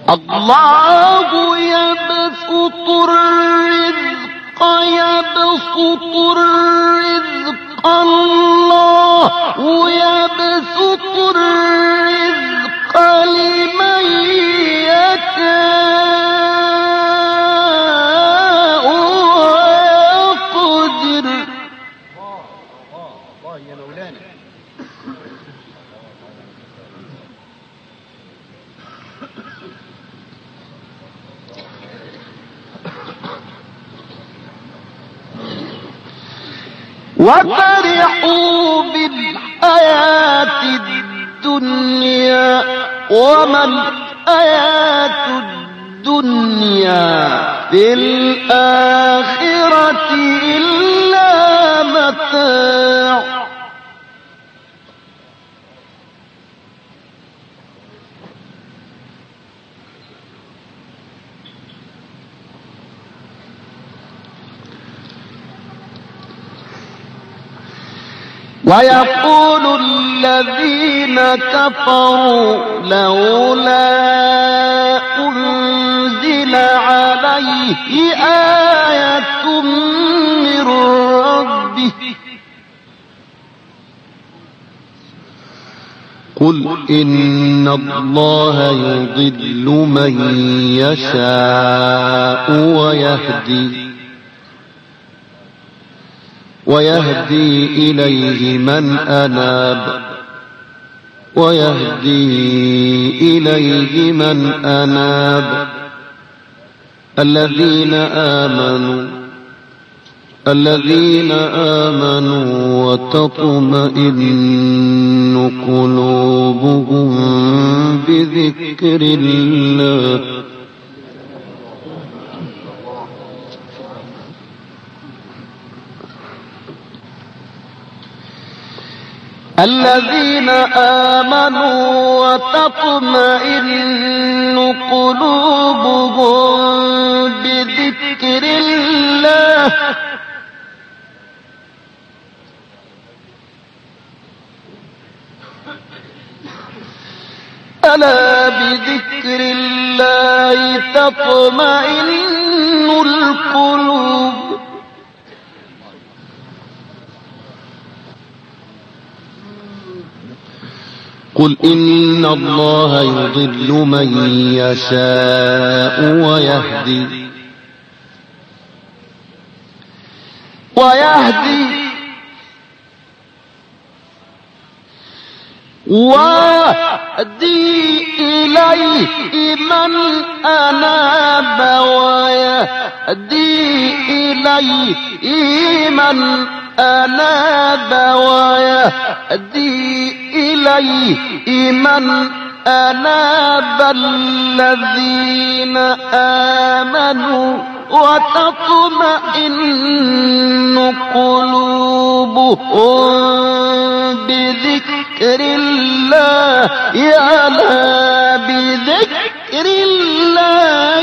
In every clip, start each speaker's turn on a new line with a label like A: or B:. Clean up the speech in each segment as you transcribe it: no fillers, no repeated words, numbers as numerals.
A: الله يبسط الرزق الله يبسط الرزق لمن يشاء ويقدر.
B: الله يا مولانا.
A: وفرحوا بالحياة الدنيا وما الحياة الدنيا في الآخرة إلا متاع. ويقول الذين كفروا لولا أنزل عليه آية من ربه قل إن الله يضل من يشاء ويهدي إليه من أناب الذين آمنوا وتطمئن قلوبهم بذكر الله الذين آمنوا وتطمئن قلوبهم بذكر الله ألا بذكر الله تطمئن القلوب. قل إن الله يضل من يشاء ويهدي إليه من أناب الذين آمنوا وتطمئن قلوبهم بذكر الله ألا بذكر الله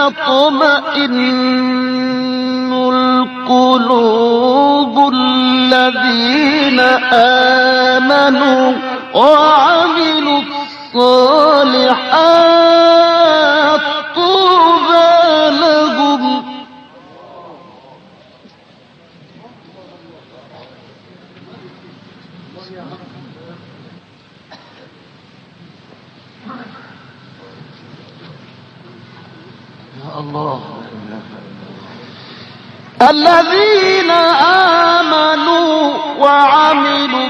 A: تطمئن القلوب. الذين آمنوا وعملوا الصالحات طوبى لهم. يا الله. الذين آمنوا وعملوا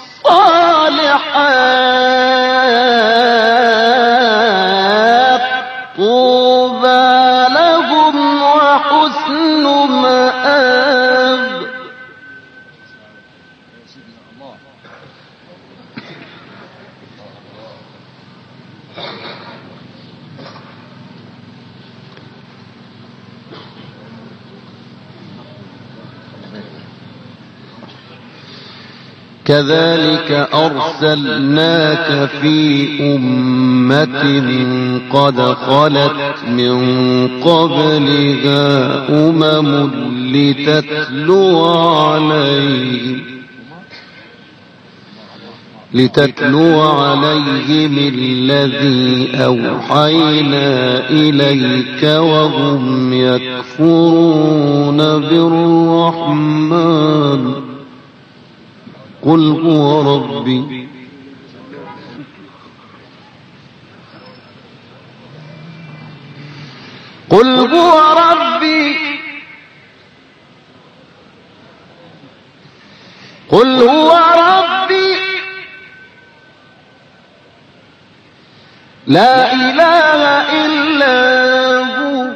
A: الصالحات طوبى لهم وحسن مآب. كذلك أرسلناك في أمة قد خلت من قبلها لتتلو عليهم الذي أوحينا إليك وهم يكفرون بالرحمن قل هو ربي قل هو ربي قل هو ربي لا إله إلا هو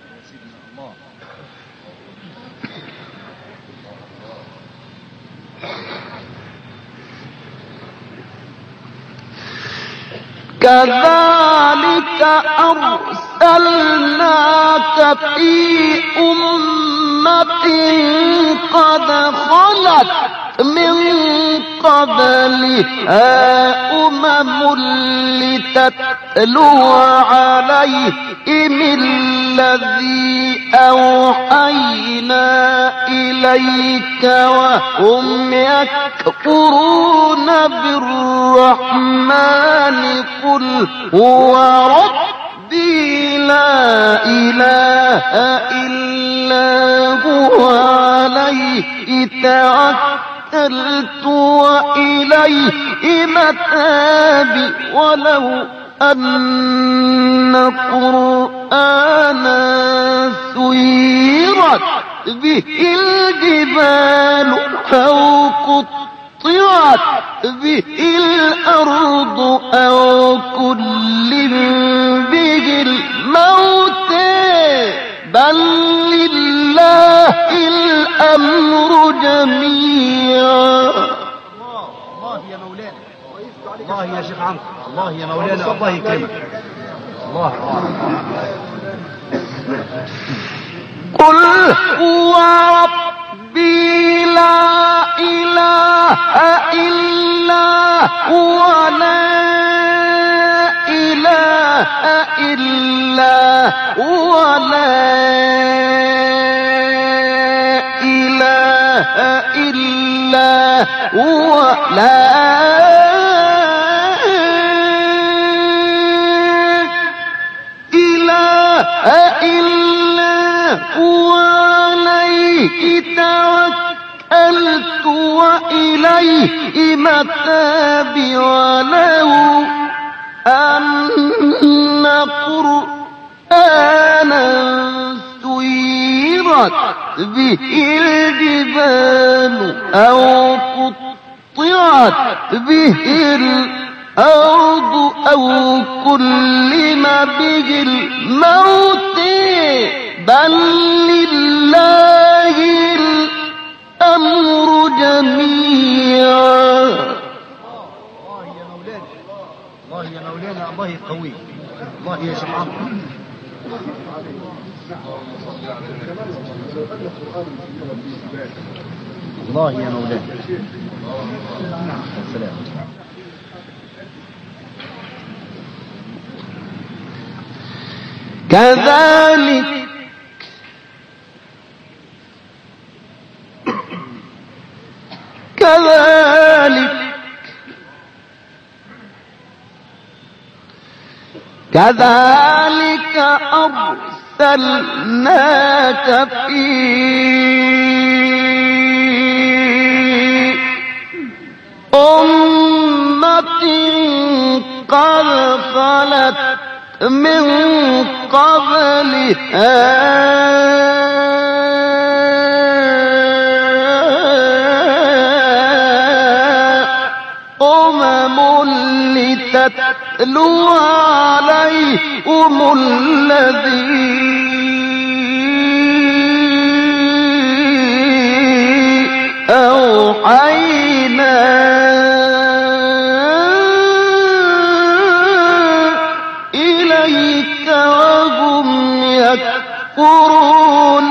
A: كذلك أرسلناك في أمة قد خلت من قبلها لتتلو عليهم الذي أوحينا إليك وهم يكفرون بالرحمن قل هو ربي لا إله إلا هو عليه توكلت وإليه متابي ولو أن قرآنا سيرت به الجبال أو قطعت به الأرض أو كلم به الموت بل لله الأمر جميعا.
B: الله يا مولانا، الله يا شيخ عمرو، الله يا مولانا، الله يكرمك. الله
A: قل هو ربي لا إله إلا هو لا إله إلا هو لا إله إلا هو لا إله إلا هو عليه توكلت وإليه متابي ولو أن قرآنا سيرت به الجبال أو قطعت به الأرض أو كلم به الموت بل لله الأمر جميعا.
B: الله يا مولانا، الله يا مولانا، الله يقويك، الله يا شيخ عمرو. الله يا مولانا. السلام.
A: كذلك أرسلناك في أمة قد خلت من قبلها لتتلو عليهم الذي أوحينا إليك وهم يكفرون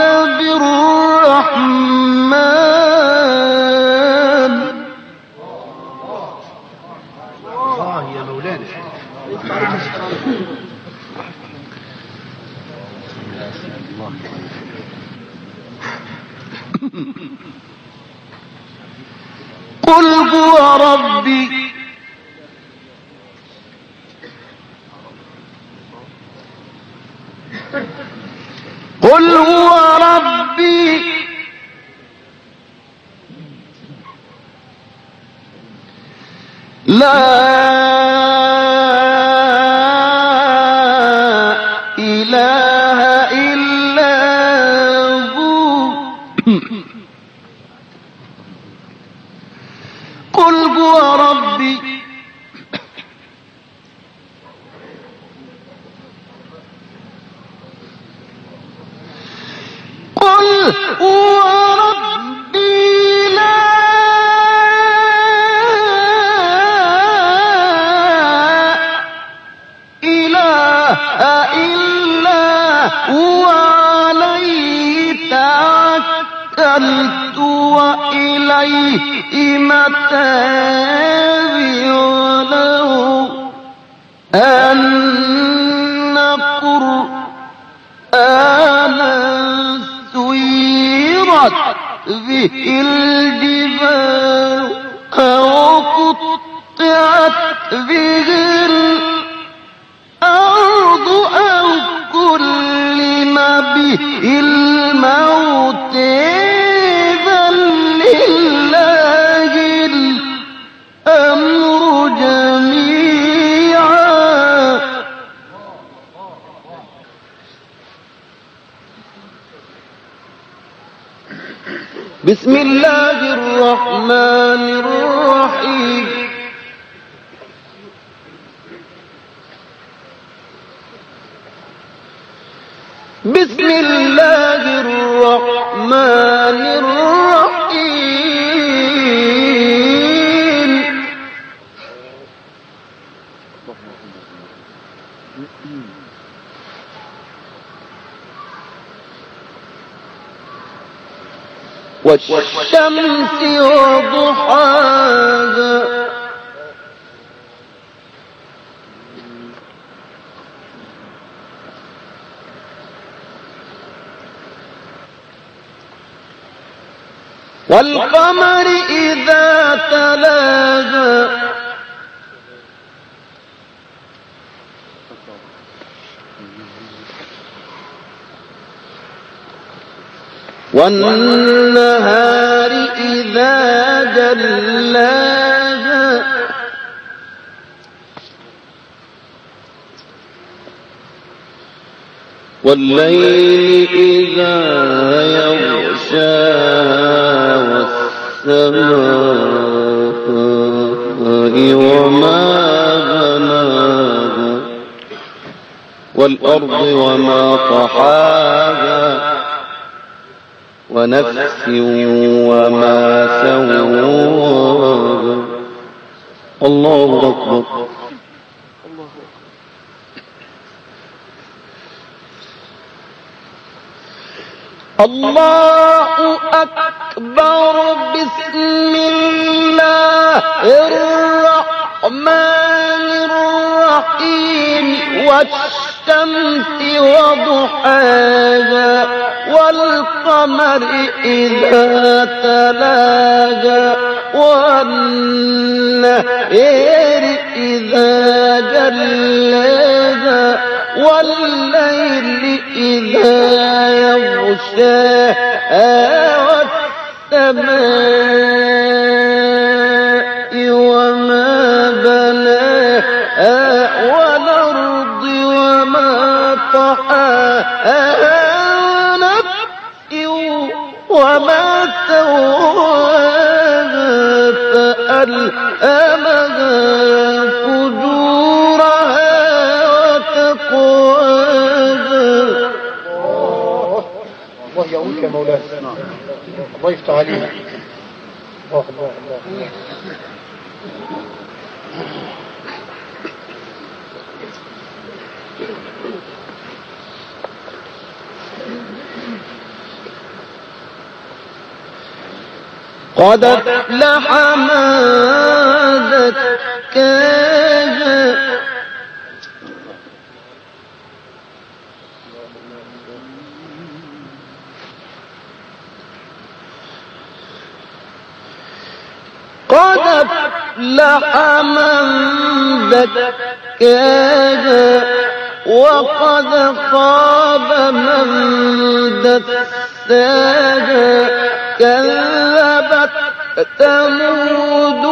A: بالرحمن.
B: الله يا مولانا.
A: قل هو ربي قل هو ربي لا إله إلا هو قل هو ربي قل هو ربي لا إله إلا هو عليه توكلت وإليه متابي ولو أن قرآنا سيرت به الجبال أو قطعت به الأرض أو كلم به الموت بل لله الأمر جميعا بسم الله الرحمن الرحيم بسم الله الرحمن الرحيم والشمس وضحاها والقمر إذا تلاها والنهار إذا جلاها والليل إذا يغشاها والسماء وما بناها والأرض وما طحاها ونفس وما سواها الله أكبر الله أكبر بسم الله الرحمن الرحيم والشمس وضحاها والقمر إذا تلاها والنهار إذا جلاها والليل إذا يغشاها والسماء وما بناها والأرض وما طحاها وما سواها فألهمها فجورها وتقواها
B: الله يقولك يا مولانا الله يفتح عليك الله الله الله
A: قد أفلح من زكاها قد أفلح من زكاها وقد خاب من دساها كذبت ثمود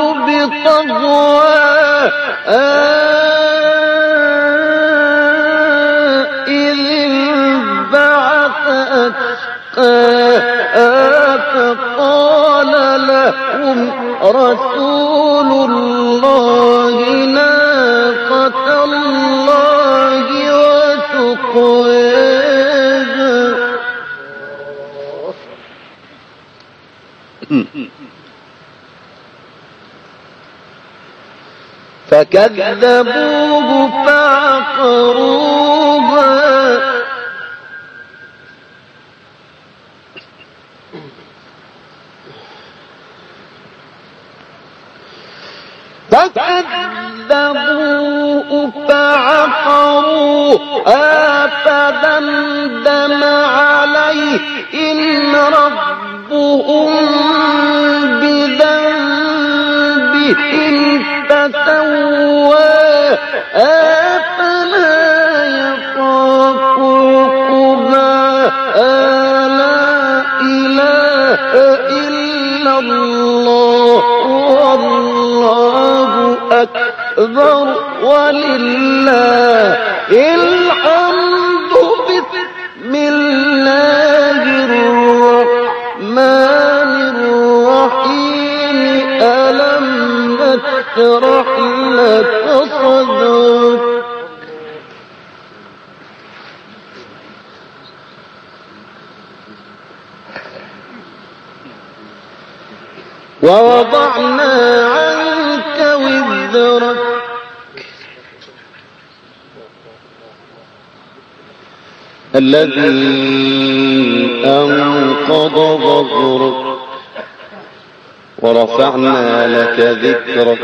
A: بطغواها إذ انبعث أشقاها فقال لهم رسول الله ناقة الله وسقياها فكذبوه فعقروها فدمدم عليهم ربهم بذنبهم فسواها فلا يخاف عقباها لا إله إلا الله والله أكبر ولله الحمد بسم الله الرحمن الرحيم ألم نشرح لك صدرك ووضعنا عنك وزرك الذي أنقض ظهرك ورفعنا لك ذكرك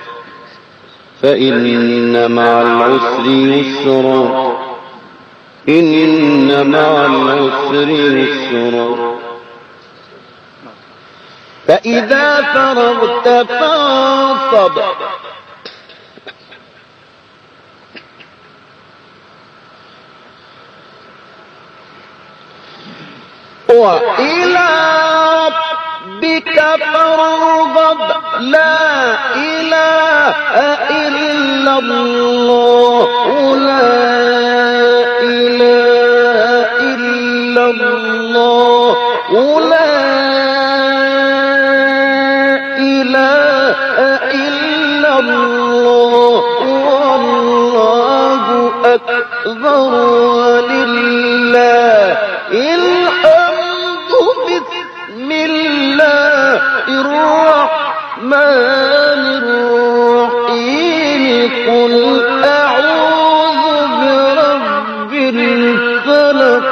A: فإن مع العسر يسرا إن مع العسر يسرا فإذا فرغت فانصب وإلى ربك فارغب لا إله إلا الله لا إله إلا الله لا إله إلا الله والله أكبر ولله الحمد بسم الله الرحمن الرحيم قل أعوذ برب الفلق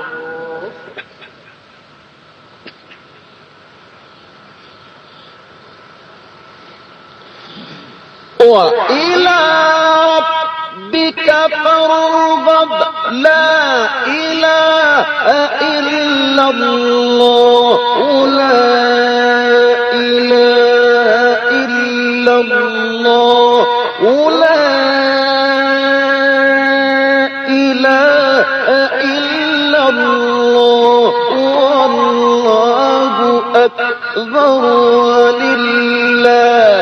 A: وإلى ربك فارغب لا إله إلا الله لا إله إلا الله لا إله إلا الله والله أكبر ولله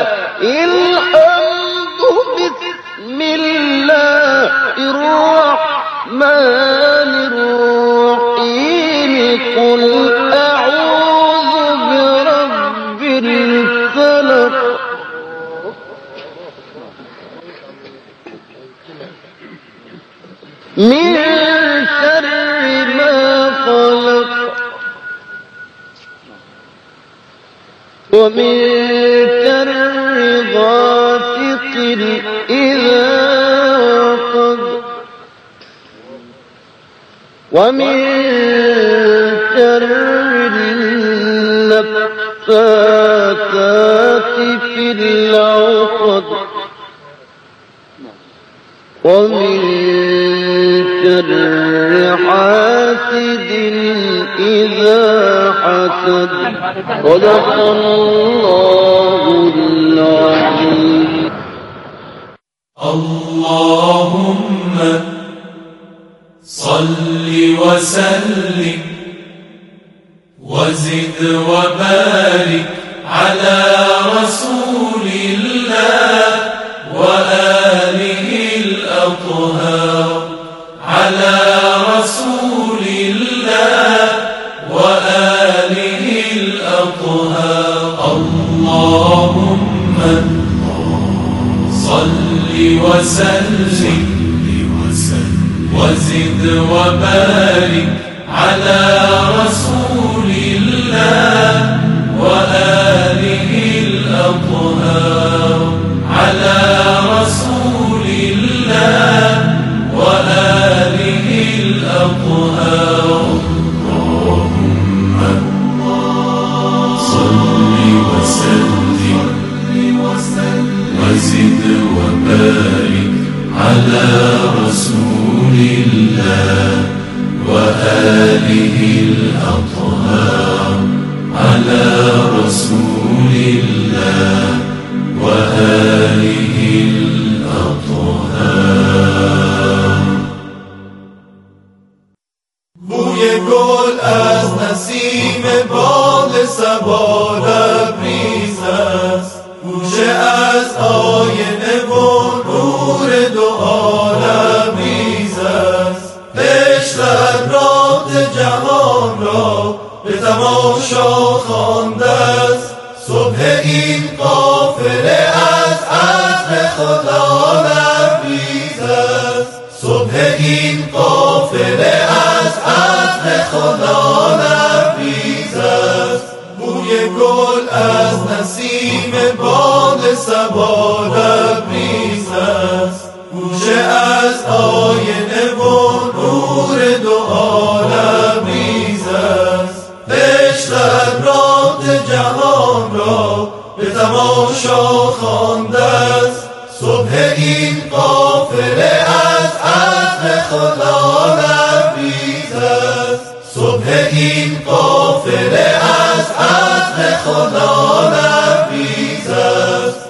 A: الحمد بسم الله الرحمن الرحيم قل أعوذ برب الفلق من شر ما خلق ومن شر غاسق إذا وقب ومن شر النفاثات في العقد ومن شر حاسد إذا حسد صدق الله العظيم.
C: اللهم وسلم وزد وبارك على رسول الله وآله الأطهار على رسول الله وآله الأطهار. اللهم صل وسلم وزد وبارك على رسول الله وآله الأطهار على رسول الله وآله الأطهار. اللهم صل وسلم وزد وبارك على رسول الله وآله الأطهار على رسول الله وآله الأطهار.
D: بوی گل از نسیم باد صبا لبریز است، گوشه از آینه و نور دو عالم ریز است. عشق راه جهان را به تماشا خوانده است، صبح این قافله از عطر خدا لبریز است. صبح این قافله از عطر خدا لبریز است. بوی گل از نسیم باد صبا لبریز است، گوشه از آینه و نور دو عالم ریز است. عشق راه جهان را به تماشا خوانده است، صبح این قافله از عطر خدا لبریز است. صبح این قافله از عطر خدا لبریز است.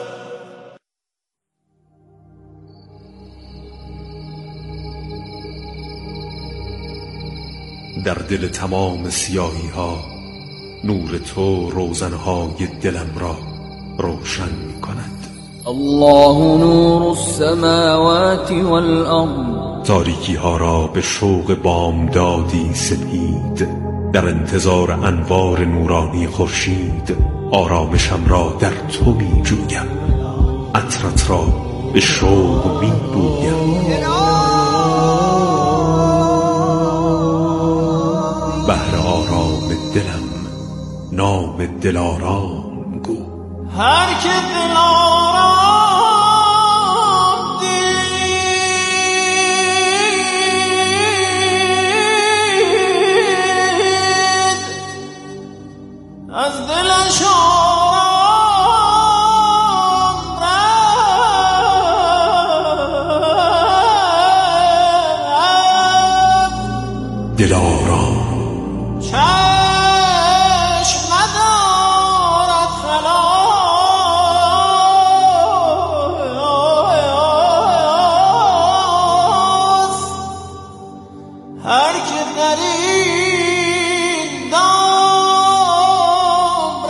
E: در دل تمام سیاهی ها نور تو روزنهای دلم را روشن می کند.
A: الله نور السماوات والأرض.
E: تاریکی ها را به شوق بامدادی سپید، در انتظار انوار نورانی خورشید آرامشم را در تو می جویم، عطرت را به شوق می بویم. بهر آرام دلم نام دلارام گو.
C: هر که دلارام دید، از دلش آرام رفت.
E: دلارام
C: چشم ندارد خلاص، هر که در این دام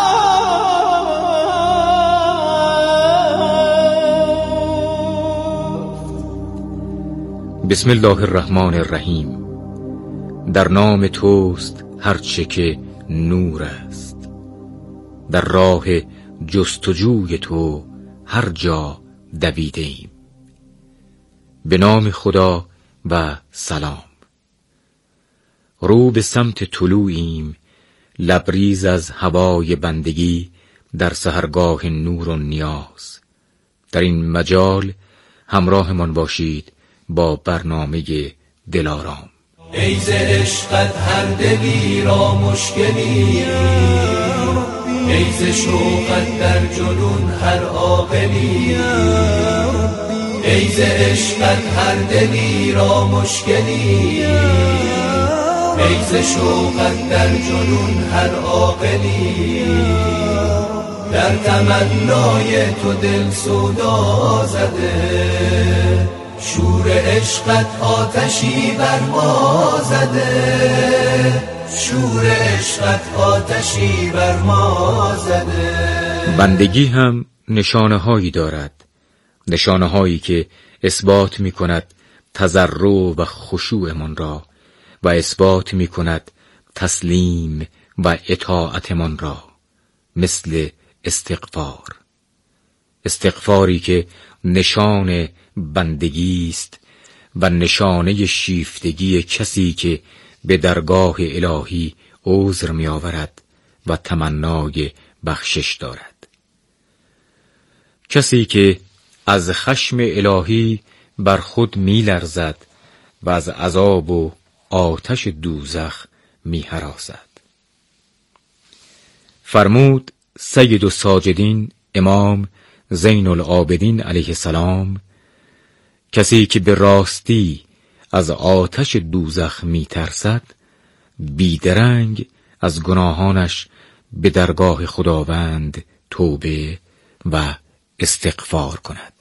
C: رفت.
F: بسم الله الرحمن الرحیم. در نام توست هرچه که نور است، در راه جستجوی تو هر جا دویده ایم. به نام خدا و سلام. رو به سمت طلوعیم، لبریز از هوای بندگی در سحرگاه نور و نیاز. در این مجال همراهمان باشید با برنامه دلارام.
C: ای ز عشقت هر دلی را مشکلی، ای ز شوقت در جنون هر عاقلی، ای ز عشقت هر دلی را مشکلی، ای ز شوقت در جنون هر عاقلی. در تمنای تو دل سودا زده، شور عشقت آتشی بر ما زده، شور عشقت آتشی بر ما زده.
F: بندگی هم نشانه هایی دارد، نشانه هایی که اثبات می کند تضرع و خشوع من را و اثبات می کند تسلیم و اطاعت من را، مثل استغفار. استغفاری که نشان بندگی است و نشانه شیفتگی کسی که به درگاه الهی عذر می آورد و تمنای بخشش دارد. کسی که از خشم الهی بر خود می لرزد و از عذاب و آتش دوزخ می هراسد. فرمود سید الساجدین امام زین العابدین علیه السلام: کسی که به راستی از آتش دوزخ می ترسد، بیدرنگ از گناهانش به درگاه خداوند توبه و استغفار کند.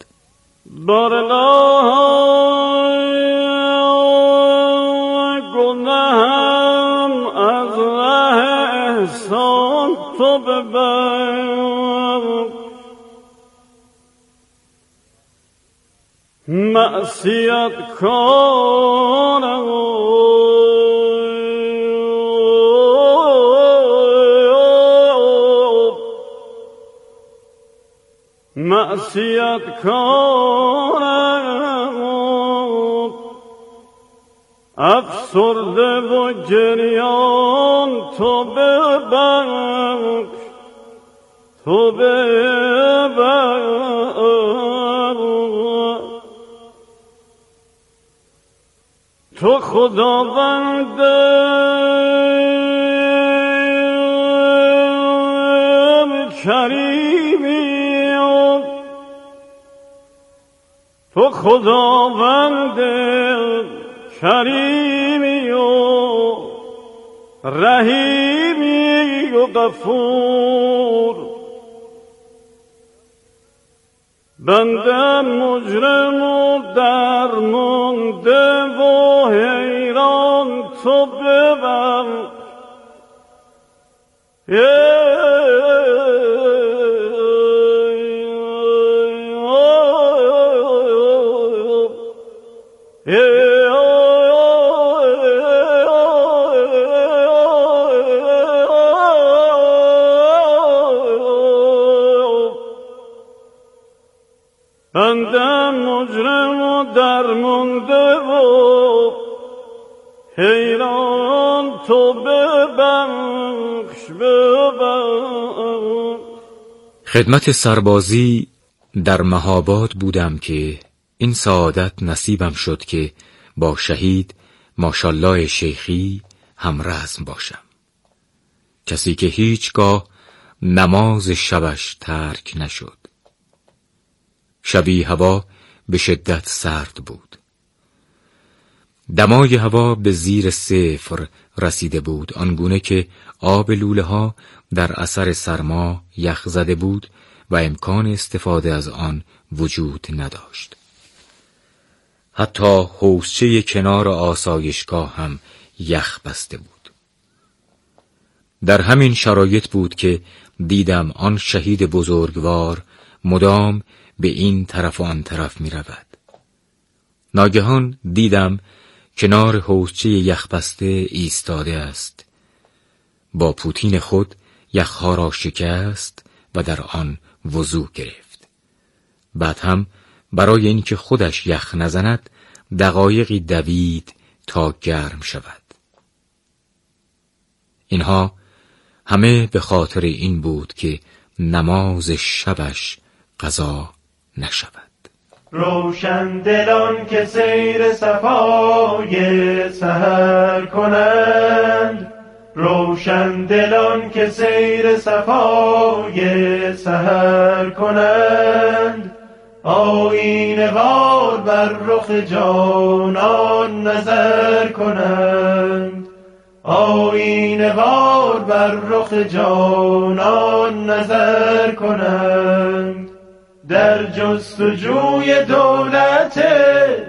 G: گناهم از راه احسان تو ببر، معصیت کارم معصیت کارم، افسرده و گریان تو ببخش، تو ببخش. تو خداوند کریمی، تو خداوند کریمی و رحیمی و غفور. بنده مجرم و درمانده و حیران تو ببخش. بنده مجرم و درمانده و حیران تو ببخش ببخش.
F: خدمت سربازی در مهاباد بودم که این سعادت نصیبم شد که با شهید ماشاءالله شیخی همرزم باشم، کسی که هیچگاه نماز شبش ترک نشد. شبی هوا به شدت سرد بود، دمای هوا به زیر 0 رسیده بود، آنگونه که آب لوله ها در اثر سرما یخ زده بود و امکان استفاده از آن وجود نداشت. حتی حوضچه کنار آسایشگاه هم یخ بسته بود. در همین شرایط بود که دیدم آن شهید بزرگوار مدام به این طرف و آن طرف می رود. ناگهان دیدم کنار حوضچه یخبسته ایستاده است. با پوتین خود یخها را شکست و در آن وضو گرفت. بعد هم برای اینکه خودش یخ نزند دقایقی دوید تا گرم شود. اینها همه به خاطر این بود که نماز شبش قضا نشود.
D: روشن دلان که سیر صفای سحر کنند، روشن دلان که سیر صفای سحر کنند، آینه وار بر رخ جانان نظر کنند، آینه وار بر رخ جانان نظر کنند. در جستجوی دولت